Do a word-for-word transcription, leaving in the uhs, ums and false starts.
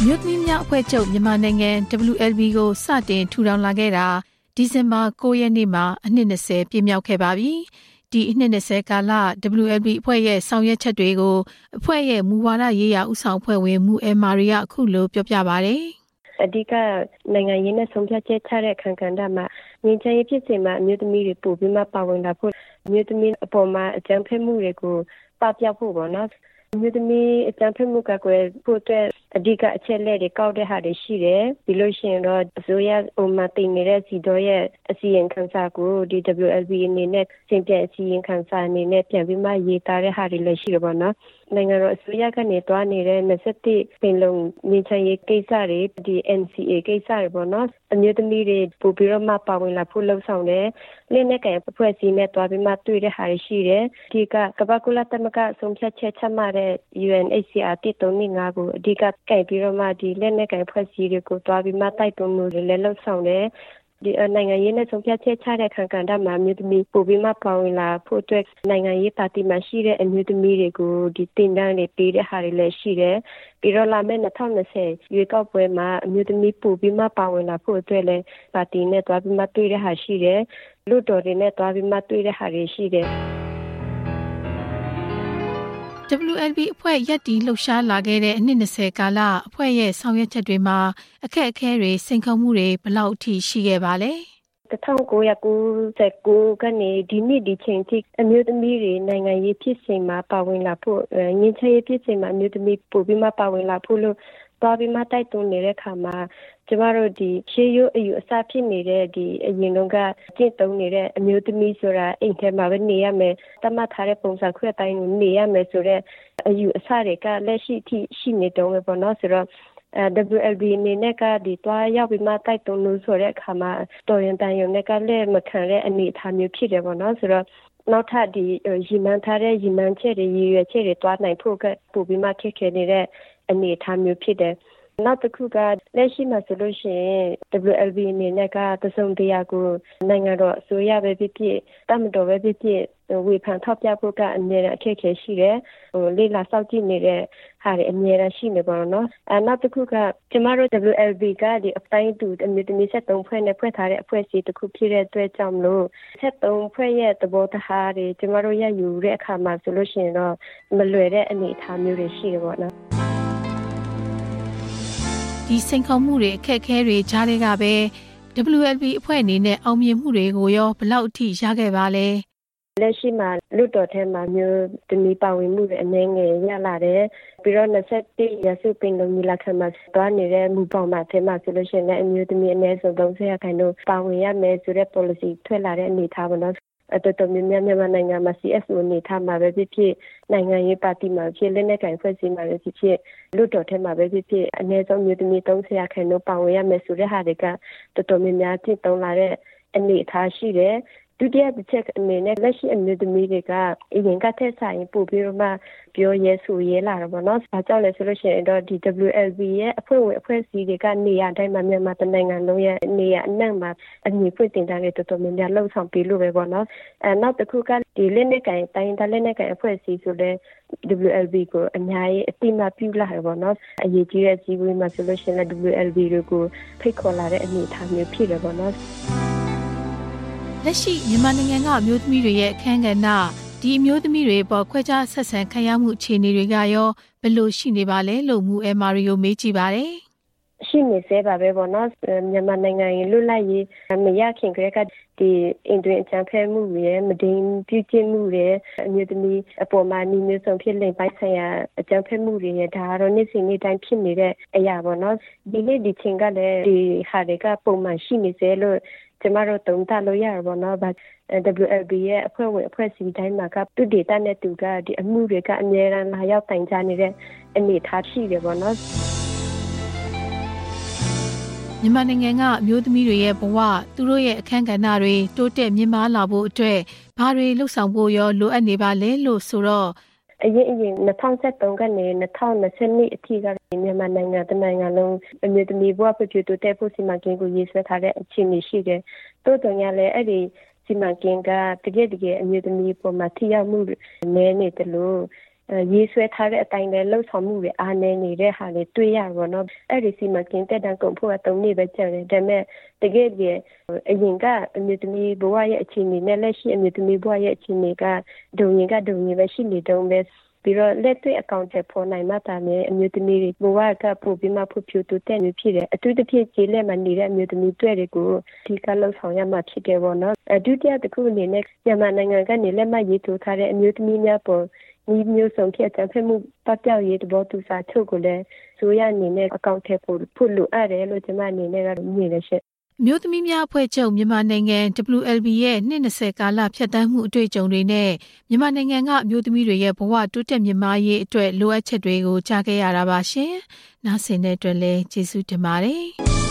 မျိုးသမီးများအဖွဲ့ချုပ်မြန်မာနိုင်ငံ ဒဗ္ဗလူး အယ် ဘီ ကိုစတင်ထူထောင်လာခဲ့တာဒီဇင်ဘာ၉ရက်နေ့မှာအနှစ်၂၀ပြည့်မြောက်ခဲ့ပါပြီ။ဒီအနှစ်၂၀ကာလ ဒဗ္ဗလူး အယ် ဘီ အဖွဲ့ရဲ့ဆောင်ရွက်ချက်တွေကိုအဖွဲ့ရဲ့မူဝါဒရေးရာဦးဆောင်အဖွဲ့ဝင်မူအယ်မာရီကအခုလိုပြောပြပါဗျ။အဓိကနိုင်ငံရေးနဲ့ဆုံးဖြတ်ချက်ချတဲ့ခံကဏ္ဍမှာငြိမ်းချမ်းရေးဖြစ်စဉ်မှာအမျိုးသမီးတွေပို့ပြီးမှပါဝင်လာဖို့အမျိုးသမီးအပေါ်မှာအကြမ်းဖက်မှုတွေကိုပပျောက်ဖို့ပေါ့နော်။အမျိုးသမီးအကြမ်းဖက်မှုကကွယ်ဖို့အတွက်အဓိကအချက်လက်တွေကောက်တဲ့ဟာတွေရှိတယ်ပြီးလို့ရှိရင်တော့အစိုးရဟိုမှာတင်နေတဲ့စီတော်ရဲ့အစီရင်ခံစာကိုဒီ ဒဗ္ဗလူး အယ် ဘီ အနေနဲ့ပြင်ပြအစီရင်ခံစာအနေနဲ့ပြန်ပြီးမှရေးသားတဲ့ဟာတွေလည်းရှိတယ်ပေါ့နော်နိုင်ငံတော်အစိုးရကနေတွားနေတဲ့၂၁ပင်လုံငြိမ်းချမ်းရေးကိစ္စတွေဒီ အန် စီ အေ ကိစ္စတွေပေါ့နော်အမျိုးသမီးတွေပို့ပြီးတော့မှပါဝင်လာဖို့လှုံ့ဆော်တယ်လက်နက်ကိုင်အဖွဲ့အစည်းနဲ့တွားပြီးမှတွေ့တဲ့ဟာတွေရှိတယ်ဒီကကမ္ဘာကုလသမဂ္ဂဆုံးဖြတ်ချက်ချမှတ်တဲ့ ယူ အန် အိတ် စီ အာ တစ်သုံးငါးကိုအဓိကကင်ပြီးတော့မှဒီလက်နက်ကိုင်ဖွဲ့စည်းတွေကိုတွားပြီးမှတိုက်တွန်းမှုတွေလည်းလှုပ်ဆောင်တယ်ဒီနိုင်ငံရေးနဲ့ဆုံးဖြတ်ချက်ချတဲ့ခံကဏ္ဍမှာအမျိုးသမီးပို့ပြီးမှပါဝင်လာဖို့အတွက်နိုင်ငံရေးပါတီမှာရှိတဲ့အမျိုးသမီးတွေကိုဒီတင်တန်းတွေပေးတဲ့ဟာတွေလည်းရှိတယ်ပြီးတော့လာမယ့်၂၀၂၀ရွေးကောက်ပွဲမှာအမျိုးသမီးပို့ပြီးမှပါဝင်လာဖို့အတွက်လည်းပါတီနဲ့တွားပြီးမှတွေ့တဲ့ဟာရှိတယ်လူတော်တွေနဲ့တွားပြီးမှတွေ့တဲ့ဟာတွေရှိတယ်ဒဗ္ဗလူး အယ် ဘီ အဖွဲ့ရပ်တည်လှုပ်ရှားလာခဲ့တဲ့အနှစ်၂၀ကာလအဖွဲ့ရဲ့ဆောင်ရွက်ချက်တွေမှာအခက်အခဲတွေစိန်ခေါ်မှုတွေဘယ်လောက်အထိရှိခဲ့ပါလဲ၁၉၉၉ကနေဒီနေ့ဒီချိန်ထိအမျိုးသမီးတွေနိုင်ငံရေးဖြစ်စဉ်မှာပါဝင်လာဖို့ငြိမ်းချမ်းရေးဖြစ်စဉ်မှာအမျိုးသမီးပို့ပြီးမှပါဝင်လာဖို့လို့တွားပြီးမှတိုက်တွန်းနေတဲ့အခါမှာကျမတို့ဒီရှေးရိုးအယူအဆဖြစ်နေတဲ့ဒီအရင်တုန်းကကျင့်သုံးနေတဲ့အမျိုးသမီးဆိုတာအိမ်ထဲမှာပဲနေရမယ်တတ်မှတ်ထားတဲ့ပုံစံခွဲတိုင်းနေရမယ်ဆိုတော့အယူအဆတွေကလက်ရှိထိရှိနေတော့ပဲပေါ့နော်ဆိုတော့အဲ ဒဗ္ဗလူး အယ် ဘီ အနေနဲ့ကဒီတွားရောက်ပြီးမှတိုက်တွန်းလို့ဆိုတဲ့အခါမှာတော်ရင်တန်ရုံနဲ့ကလည်းမခံတဲ့အနေအထားမျိုးဖြစ်တယ်ပေါ့နော်ဆိုတော့နောက်ထပ်ဒီရီမန်းထားတဲ့ရီမန်းချက်တွေရည်ရွယ်ချက်တွေတွားနိုင်ဖို့ကပို့ပြီးမှခက်ခဲနေတဲ့အနေအထားမျိုးဖြစ်တယ်နောက်တစ်ခုကလက်ရှိမှာဆိုလို့ရှိရင် ဒဗ္ဗလူး အယ် ဘီ အနေနဲ့ကတစုံတရာကိုနိုင်ငံတော်အစိုးရပဲဖြစ်ဖြစ်တမတော်ပဲဖြစ်ဖြစ်ဝေဖန်ထောက်ပြဖို့ကအမြဲတမ်းအခက်အခဲရှိတယ်ဟိုလေးလာစောင့်ကြည့်နေတဲ့ဟာတွေအမြဲတမ်းရှိနေပါတော့နော်အဲနောက်တစ်ခုကကျမတို့ ဒဗ္ဗလူး အယ် ဘီ ကဒီအတိုင်းတူအမြင့်တမီဆက်သုံးဖွဲ့နဲ့ဖွဲ့ထားတဲ့အဖွဲ့အစည်းတစ်ခုဖြစ်တဲ့အတွက်ကြောင့်မလို့ဆက်သုံးဖွဲ့ရဲ့သဘောတရားတွေကျမတို့ရယူတဲ့အခါမှာဆိုလို့ရှိရင်တော့မလွယ်တဲ့အနေအထားမျိုးတွေရှိတယ်ပေါ့နော်ဒီစိန်ခေါ်မှုတွေအခက်အခဲတွေကြားထဲကပဲ ဒဗ္ဗလူး အယ် ဘီ အဖွဲ့အနေနဲ့အောင်မြင်မှုတွေကိုရောဘယ်လောက်အထိရခဲ့ပါလဲလက်ရှိမှာလူတော်ထဲမှာမျိုးတမီပါဝင်မှုတွေအနည်းငယ်ရလာတယ်ပြီးတော့၂၁ရစုပင်လုံးညီလာခံမှာတွားနေတဲ့မူပေါင်းမှာထဲမှာဆိုလို့ရှိရင်အမျိုးသမီးအနည်းဆုံး၃၀ရာခိုင်နှုန်းပါဝင်ရမယ်ဆိုတဲ့ policy ထွက်လာတဲ့အနေအထားပေါ့နော်အတော်တော်များများမြန်မာနိုင်ငံမှာ စီ အက်စ် အို အနေထားမှာပဲဖြစ်ဖြစ်နိုင်ငံရေးပါတီမှာဖြစ်လက်နက်ကိုင်ဖွဲ့စည်းမှာပဲဖြစ်ဖြစ်လူတော်ထဲမှာပဲဖြစ်ဖြစ်အနည်းဆုံးမျိုးသမီး၃၀ရာခိုင်နှုန်းပါဝင်ရမယ်ဆိုတဲ့ဟာတွေကတော်တော်များများတည်သုံးလာတဲ့အနေအထားရှိတယ်ဒုတိယတစ်ချက်အနေနဲ့လက်ရှိအမျိုးသမီးတွေကအရင်ကထက်ဆိုင်ပို့ပြီးတော့မှပြောရဲဆိုရဲလာတော့ဗောနော်။ဘာကြောင့်လဲဆိုလို့ရှိရင်တော့ဒီ ဒဗ္ဗလူး အယ် ဘီ ရဲ့အဖွဲ့ဝင်အဖွဲ့အစည်းတွေကနေရာတိုင်းမှာမြန်မာတနိုင်ငံလုံးရဲ့နေရာအနှံ့မှာအညီဖွင့်တင်ထားတဲ့တော်တော်များများလှုပ်ဆောင်ပြီးလို့ပဲဗောနော်။အဲနောက်တစ်ခုကဒီလက်နက်ကိုင်တိုင်းဒါလက်နက်ကိုင်အဖွဲ့အစည်းဆိုတဲ့ ဒဗ္ဗလူး အယ် ဘီ ကိုအများကြီးအတိမပြုလာတယ်ဗောနော်။အရေးကြီးတဲ့ကြီးဝေးမှာဆိုလို့ရှိရင် ဒဗ္ဗလူး အယ် ဘီ ကိုဖိတ်ခေါ်လာတဲ့အနေအထားမျိုးဖြစ်တယ်ဗောနော်။လက်ရှိမြန်မာနိုင်ငံကအမျိုးသမီးတွေရဲ့အခမ်းကဏ္ဍဒီအမျိုးသမီးတွေပေါ်ခွဲခြားဆက်ဆံခံရမှုအခြေအနေတွေကရောဘယ်လိုရှိနေပါလဲလို့မူအယ်မာရီကိုမေးကြည့်ပါတယ်ရှိနေသေးပါပဲပေါ့နော်မြန်မာနိုင်ငံရင်လွတ်လပ်ရေးမရခင်ကတည်းကဒီအင်ဒရင်အချမ်းဖဲမှုတွေမဒင်းပြုကျင့်မှုတွေအမျိုးသမီးအပေါ်မှာနေမျိုးစုံဖြစ်လိမ့်ပိုင်းဆိုင်ရာအချမ်းဖဲမှုတွေဒါကတော့နေ့စဉ်နေ့တိုင်းဖြစ်နေတဲ့အရာပေါ့နော်ဒီနေ့ဒီချိန်ကလည်းဒီဟာတွေကပုံမှန်ရှိနေသေးလို့ကျမတို့တုံ့တက်လို့ရရပါတော့ဗတ် ဒဗ္ဗလူး အယ် ဘီ ရဲ့အဖွဲ့ဝင်အဖွဲ့အစည်းတိုင်းမှာကသူဒေတာနဲ့သူကဒီအမှုတွေကအများအားလာရောက်တိုင်ကြနေတဲ့အနေအထားရှိတယ်ပေါ့နော်မြန်မာနိုင်ငံကအမျိုးသမီးတွေရဲ့ဘဝသူတို့ရဲ့အခမ်းကဏ္ဍတွေတိုးတက်မြင့်မားလာဖို့အတွက်ဘာတွေလှုပ်ဆောင်ဖို့ရောလိုအပ်နေပါလဲလို့ဆိုတော့အရင်အရင်၂၀၁၃ကနေ၂၀၂၂အထိကမြန်မာနိုင်ငံတနိုင်ငံလုံးအမျိုးသမီးဘဝဖွံ့ဖြိုးတိုးတက်ဖို့စီမံကိန်းကိုရေးဆွဲထားတဲ့အခြေအနေရှိတယ်။တိုးတော်ရလည်းအဲ့ဒီစီမံကိန်းကတကယ်တကယ်အမျိုးသမီးပေါ်မှာထိရောက်မှုနည်းနေတယ်လို့ရေးဆွဲထားတဲ့အတိုင်းပဲလှုပ်ဆောင်မှုတွေအားနည်းနေတဲ့ဟာတွေတွေ့ရပါတော့အဲ့ဒီစီမံကိန်းတက်တန်းကုန်ဖို့ကသုံးနှစ်ပဲကျန်တယ်ဒါပေမဲ့တကယ်ကြီးအရင်ကအမျိုးသမီးဘဝရဲ့အခြေအနေနဲ့လက်ရှိအမျိုးသမီးဘဝရဲ့အခြေအနေကဒုံရင်ကဒုံရင်ပဲရှိနေတုံးပဲပြီးတော့လက်တွေ့အကောင့်တွေပေါ်နိုင်မှသာနဲ့အမျိုးသမီးတွေဘဝကပို့ပြီးမှဖွံ့ဖြိုးတိုးတက်နေဖြစ်တယ်အထူးသဖြင့်ကျေးလက်မှာနေတဲ့အမျိုးသမီးတွေကိုဒီကလှုပ်ဆောင်ရမှာဖြစ်တယ်ပေါ့နော်အဒုတိယတစ်ခုအနေနဲ့မြန်မာနိုင်ငံကနေလက်မှတ်ရေးထိုးထားတဲ့အမျိုးသမီးများပေါ်ဒီမျိုးစုံဖြစ်တဲ့ဖက်မှုပတ်ပြောက်ရေးတဘောသူစာချုပ်ကိုလည်းဆိုရအနေနဲ့အကောင့်ထဲပို့ဖို့လိုအပ်တယ်လို့ကျွန်မအနေနဲ့ကတော့မြင်ရရှင့်မျိုးသမီးများအဖွဲ့ချုပ်မြန်မာနိုင်ငံ ဒဘလျူ အယ် ဘီ ရဲ့နှစ်၂၀ကာလဖြတ်သန်းမှုအတွေ့အကြုံတွေနဲ့မြန်မာနိုင်ငံကအမျိုးသမီးတွေရဲ့ဘဝတိုးတက်မြင့်မားရေးအတွက်လိုအပ်ချက်တွေကိုကြားခဲ့ရတာပါရှင်။နားဆင်တဲ့အတွက်လည်းကျေးဇူးတင်ပါတယ်။